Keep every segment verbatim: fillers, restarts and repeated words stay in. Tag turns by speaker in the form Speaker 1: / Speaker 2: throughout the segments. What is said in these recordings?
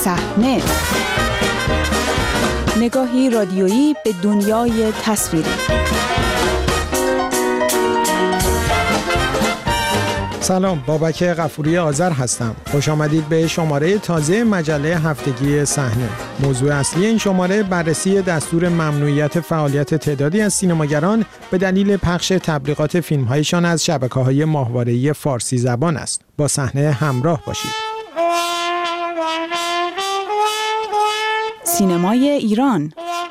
Speaker 1: صحنه، نگاهی رادیویی به دنیای تصویری.
Speaker 2: سلام، بابک غفوری آذر هستم. خوش آمدید به شماره تازه مجله هفتگی صحنه. موضوع اصلی این شماره بررسی دستور ممنوعیت فعالیت تعدادی از سینماگران به دلیل پخش تبلیغات فیلم‌هایشان از شبکه‌های ماهواره‌ای فارسی زبان است. با صحنه همراه باشید.
Speaker 1: سینمای ایران.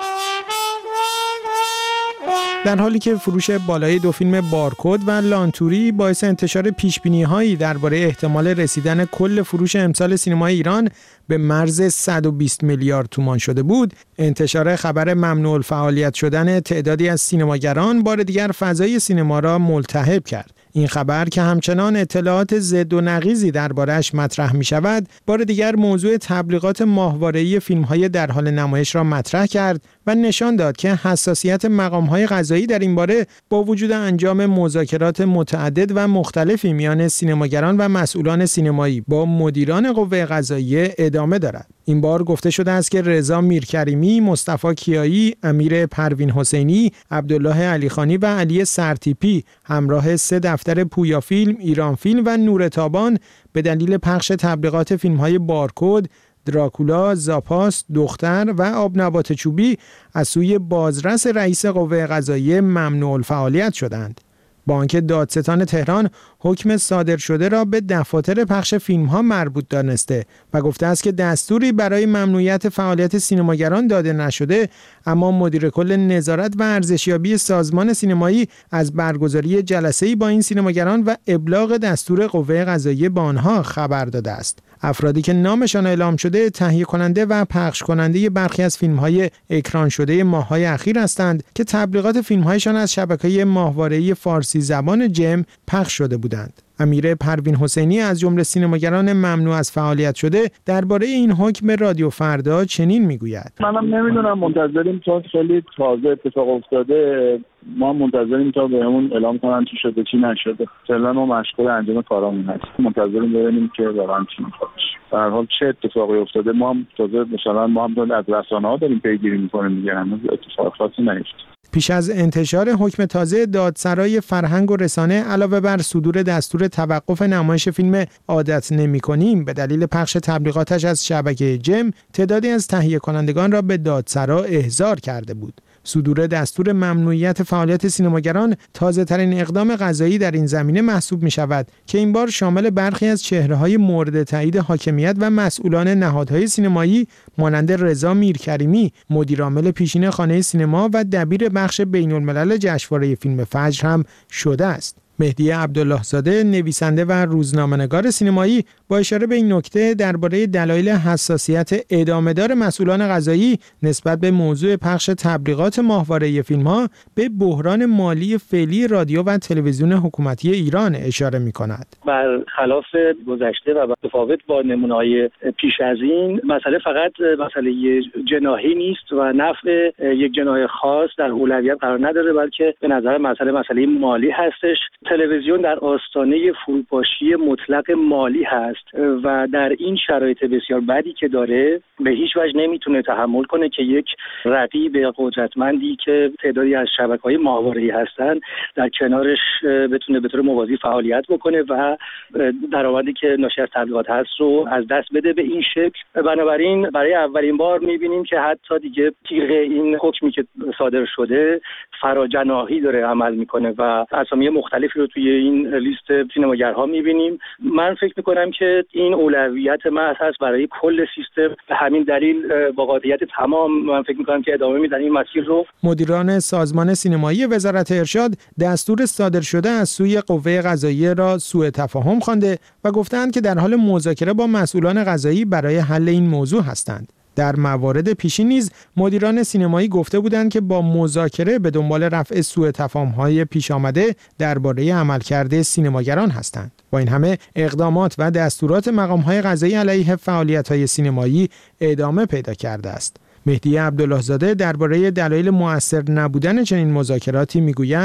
Speaker 2: در حالی که فروش بالای دو فیلم بارکد و لانتوری باعث انتشار پیشبینی‌هایی درباره احتمال رسیدن کل فروش امسال سینمای ایران به مرز صد و بیست میلیارد تومان شده بود، انتشار خبر ممنوع الفعالیت شدن تعدادی از سینماگران بار دیگر فضای سینما را ملتهب کرد. این خبر که همچنان اطلاعات ضد و نقیضی درباره‌اش مطرح می‌شود، بار دیگر موضوع تبلیغات ماهواره‌ای فیلم‌های در حال نمایش را مطرح کرد و نشان داد که حساسیت مقام‌های قضایی در این باره با وجود انجام مذاکرات متعدد و مختلفی میان سینماگران و مسئولان سینمایی با مدیران قوه قضاییه ادامه دارد. این بار گفته شده است که رضا میرکریمی، مصطفی کیایی، امیر پروین حسینی، عبدالله علیخانی و علی سرتیپی همراه سه دفتر پویا فیلم، ایران فیلم و نور تابان به دلیل پخش تبلیغات فیلم‌های بارکد، دراکولا، زاپاس، دختر و آبنبات چوبی از سوی بازرس رئیس قوه قضاییه ممنوع الفعالیت شدند. با آنکه دادستان تهران حکم صادر شده را به دفاتر پخش فیلم‌ها مربوط دانسته و گفته است که دستوری برای ممنوعیت فعالیت سینماگران داده نشده، اما مدیر کل نظارت و ارزشیابی سازمان سینمایی از برگزاری جلسه‌ای با این سینماگران و ابلاغ دستور قوه قضاییه به آنها خبر داده است. افرادی که نامشان اعلام شده تهیه کننده و پخش کننده برخی از فیلم‌های اکران شده ماه‌های اخیر هستند که تبلیغات فیلم‌هایشان از شبکه‌های ماهواره‌ای فارسی زبان جم پخش شده بودند. امیر پروین حسینی از جمله سینماگران ممنوع از فعالیت شده درباره این حکم رادیو فردا چنین میگوید:
Speaker 3: منم نمیدونم، منتظریم تا خیلی تازه اتفاق افتاده، ما منتظریم تا بهمون اعلام کنن چی شده چی نشده. فعلا ما مشغول انجام کارامون هستیم، منتظریم ببینیم که واقعا چی میشه. در هر حال چه اتفاقی افتاده ما هم تازه مثلا ما هم از رسانه‌ها داریم پیگیری می‌کنیم دیگه، هنوز اتفاق خاصی نیفتاد.
Speaker 2: پیش از انتشار حکم تازه، دادسرای فرهنگ و رسانه علاوه بر صدور دستور توقف نمایش فیلم عادت نمی‌کنیم به دلیل پخش تبلیغاتش از شبکه جم، تعدادی از تهیه کنندگان را به دادسرا احضار کرده بود. صدور دستور ممنوعیت فعالیت سینماگران تازه‌ترین اقدام قضایی در این زمینه محسوب می‌شود که این بار شامل برخی از چهره‌های مورد تایید حاکمیت و مسئولان نهادهای سینمایی مانند رضا میرکریمی، مدیرعامل پیشین خانه سینما و دبیر بخش بین‌الملل جشنواره فیلم فجر هم شده است. مهدی عبدالله زاده، نویسنده و روزنامه‌نگار سینمایی، با اشاره به این نکته درباره دلایل حساسیت ادامه‌دار مسئولان قضایی نسبت به موضوع پخش تبلیغات ماهواره‌ای فیلم‌ها به بحران مالی فعلی رادیو و تلویزیون حکومتی ایران اشاره می‌کند.
Speaker 4: برخلاف گذشته و متفاوت با نمونه‌های پیش از این، مسئله فقط مسئله جناحی نیست و نفع یک جناح خاص در اولویت قرار نداره، بلکه به نظر مسئله مسئله مالی هستش. تلویزیون در آستانه فروپاشی مطلق مالی هست و در این شرایط بسیار بدی که داره به هیچ وجه نمیتونه تحمل کنه که یک رقیب قدرتمندی که تعدادی از شبکه‌های ماهواره‌ای هستن در کنارش بتونه به طور موازی فعالیت بکنه و درآمدی که ناشی از تبلیغات هست رو از دست بده به این شکل. بنابراین برای اولین بار میبینیم که حتی دیگه تیغ این حکمی که صادر شده فراجناحی داره عمل میکنه و اسامی مختلفی رو توی این لیست سینماگرها می‌بینیم. من فکر می‌کنم که این اولویت محض هست برای کل سیستم. به همین دلیل با قاطعیت تمام من فکر می‌کنم که ادامه میدن این مسیر رو.
Speaker 2: مدیران سازمان سینمایی وزارت ارشاد دستور صادر شده از سوی قوه قضاییه را سوء تفاهم خوانده و گفتند که در حال مذاکره با مسئولان قضایی برای حل این موضوع هستند. در موارد پیشین نیز مدیران سینمایی گفته بودند که با مذاکره به دنبال رفع سوء تفاهم‌های پیش آمده درباره عملکرد سینماگران هستند. با این همه اقدامات و دستورات مقام‌های قضایی علیه فعالیت‌های سینمایی ادامه پیدا کرده است. مهدی عبدالله زاده درباره دلایل مؤثر نبودن چنین مذاکراتی میگوید: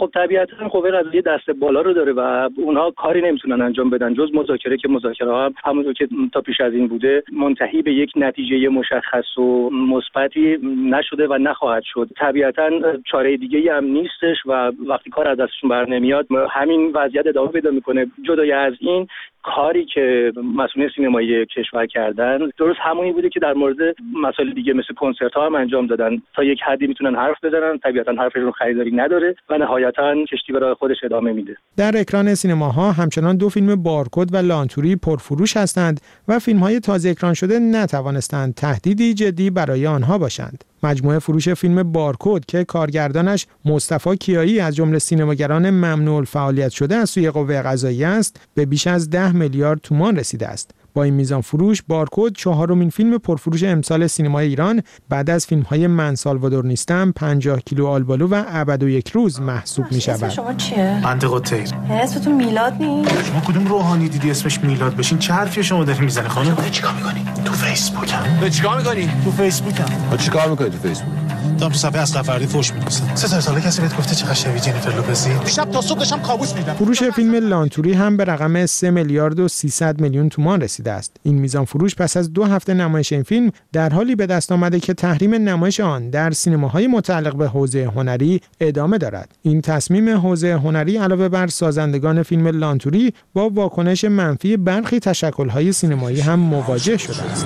Speaker 4: خب طبیعتاً قوه قضاییه دست بالا رو داره و اونها کاری نمیتونن انجام بدن جز مذاکره که مذاکره ها هم همونطور که تا پیش از این بوده منتهی به یک نتیجه مشخص و مثبتی نشده و نخواهد شد. طبیعتاً چاره دیگه‌ای هم نیستش و وقتی کار از دستشون بر نمیاد همین وضعیت ادامه پیدا میکنه. جدای از این کاری که مسئولین سینمایی کشور کردن درست همونی بوده که در مورد مسائل دیگه مثل کنسرت ها هم انجام دادن. تا یک حدی میتونن حرف بزنن، طبیعتاً حرفشون خریداری نداره و نهایتاً کشتی به راه خودش ادامه میده.
Speaker 2: در اکران سینماها همچنان دو فیلم بارکد و لانتوری پرفروش هستند و فیلم‌های تازه اکران شده نتوانستند تهدیدی جدی برای آنها باشند. مجموعه فروش فیلم بارکد که کارگردانش مصطفی کیایی از جمله سینماگران ممنوع الفعالیت شده از سوی قوه قضاییه است به بیش از ده میلیارد تومان رسیده است. با این میزان فروش بارکد چهارمین فیلم پرفروش امسال سینمای ایران بعد از فیلم‌های من سالوادور نیستم، پنجاه کیلو آلبالو و ابد و یک روز محسوب می‌شود.
Speaker 5: شما چیه؟
Speaker 6: منطقه الطیر.
Speaker 5: اسمتون میلاد نیست؟
Speaker 6: شما کدوم روحانی دیدی اسمش میلاد بشین؟ چه حرفی شما داری میزنی خانم؟ تو چیکار می‌کنی؟ تو فیسبوکم. تو چیکار می‌کنی؟ تو فیسبوکم. تو چیکار می‌کنی تو فیسبوک؟ دارم تو صفحه از قفردی فوش می‌نویسم. سه سال کسی بهت گفته چقدر شبیه جنیفر لوپزی؟ شب تا صبح داشتم کابوس می‌دیدم.
Speaker 2: فروش فیلم لانتوری هم به رقم سه میلیارد و سیصد میلیون تومان رسیده است. این میزان فروش پس از دو هفته نمایش این فیلم در حالی به دست آمده که تحریم نمایش آن در سینماهای متعلق به حوزه هنری ادامه دارد. این تصمیم حوزه هنری علاوه بر سازندگان فیلم لانتوری با واکنش منفی برخی تشکل‌های سینمایی هم مواجه شده است.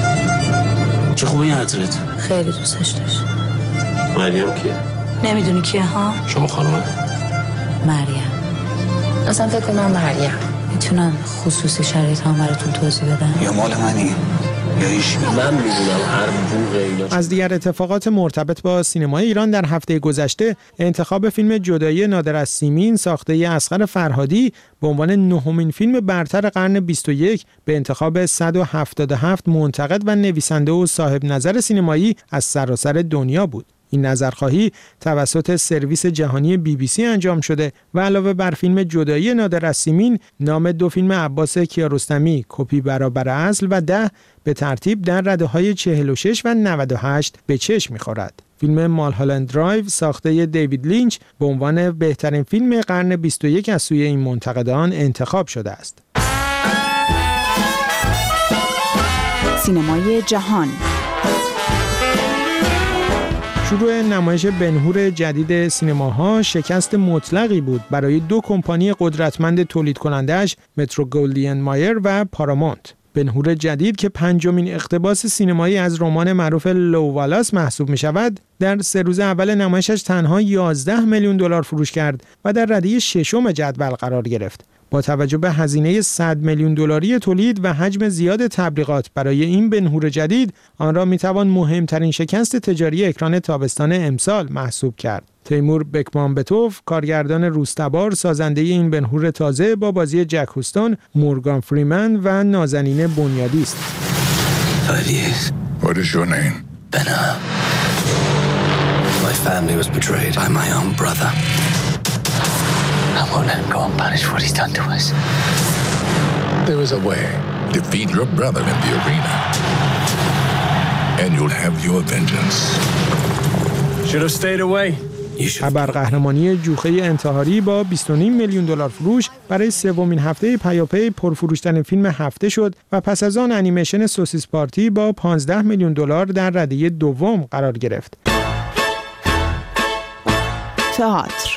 Speaker 7: چه خوبی حضرت؟
Speaker 5: خیلی دوستش داشت.
Speaker 7: مریم کیه؟
Speaker 5: نمیدونی کیه ها؟
Speaker 7: شما خانم؟
Speaker 5: مریم. اصلا فکر کنم مریم. میتونن خصوصی شرایط هم براتون توضیح بدن؟
Speaker 7: یا مال منی یا ایش من میدونم هر بوغ اینا.
Speaker 2: از دیگر اتفاقات مرتبط با سینمای ایران در هفته گذشته انتخاب فیلم جدایی نادر از سیمین ساخته اصغر فرهادی به عنوان نهمین فیلم برتر قرن بیست و یک به انتخاب صد و هفتاد و هفت منتقد و نویسنده و صاحب نظر سینمایی از سراسر دنیا بود. این نظرخواهی توسط سرویس جهانی بی بی سی انجام شده و علاوه بر فیلم جدایی نادر از سیمین نام دو فیلم عباس کیارستمی کپی برابر اصل و ده به ترتیب در رده‌های چهل و شش و نود و هشت به چشم می‌خورد. فیلم مالهالند درایو ساخته دیوید لینچ به عنوان بهترین فیلم قرن بیست و یک از سوی این منتقدان انتخاب شده است.
Speaker 1: سینمای جهان.
Speaker 2: شروع نمایش بن‌هور جدید سینماها شکست مطلقی بود برای دو کمپانی قدرتمند تولید کننده‌اش مترو گلدین مایر و پارامونت. بن‌هور جدید که پنجمین اقتباس سینمایی از رمان معروف لو والاس محسوب می‌شود، در سه روز اول نمایشش تنها یازده میلیون دلار فروش کرد و در رده ششم جدول قرار گرفت. با توجه به هزینه صد میلیون دلاری تولید و حجم زیاد تبلیغات برای این بن‌هور جدید، آن را میتوان مهمترین شکست تجاری اکران تابستان امسال محسوب کرد. تیمور بکمانبتوف، کارگردان روزتبار، سازنده این بن‌هور تازه با بازی جک هوستون، مورگان فریمن و نازنین بنیادی است.
Speaker 8: What is your name?
Speaker 7: Benna. My family was betrayed by my own brother. I won't let him go unpunished for what he's done to us.
Speaker 8: There is a way. Defeat your brother in the arena, and you'll have your vengeance.
Speaker 6: Should have stayed away.
Speaker 2: ابرقهرمانی جوخه انتحاری با بیست و نیم میلیون دلار فروش برای سومین هفته پیاپی پرفروشترین فیلم هفته شد و پس از آن انیمیشن سوسیس پارتی با پانزده میلیون دلار در رده دوم قرار گرفت.
Speaker 1: تئاتر.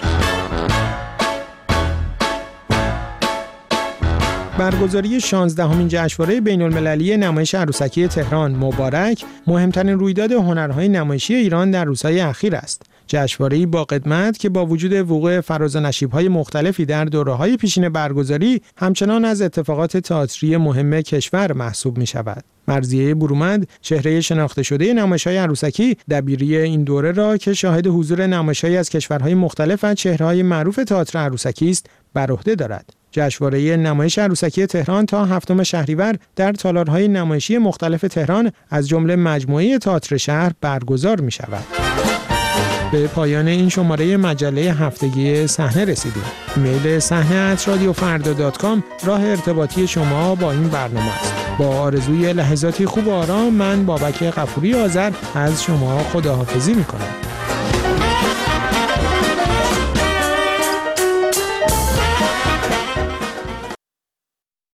Speaker 2: برگزاری شانزدهمین جشنواره بین‌المللی نمایش عروسکی تهران مبارک مهمترین رویداد هنرهای نمایشی ایران در روزهای اخیر است. جشنواره‌ای با قدمت که با وجود وقوع فراز و نشیب‌های مختلفی در دوره‌های پیشین برگزاری همچنان از اتفاقات تئاتری مهم کشور محسوب می‌شود. مرضیه برومند، چهره شناخته شده نمایش‌های عروسکی، دبیری این دوره را که شاهد حضور نمایش‌هایی از کشورهای مختلف و چهره‌های معروف تئاتر عروسکی است، بر عهده دارد. جشنواره نمایش عروسکی تهران تا هفتم شهریور در تالارهای نمایشی مختلف تهران از جمله مجموعه تئاتر شهر برگزار می‌شود. به پایان این شماره مجله هفتگی صحنه رسیدیم. ایمیل صحنه ات رادیو فردا دات کام راه ارتباطی شما با این برنامه است. با آرزوی لحظاتی خوب و آرام، من بابک غفوری آذر از شما خداحافظی می‌کنم.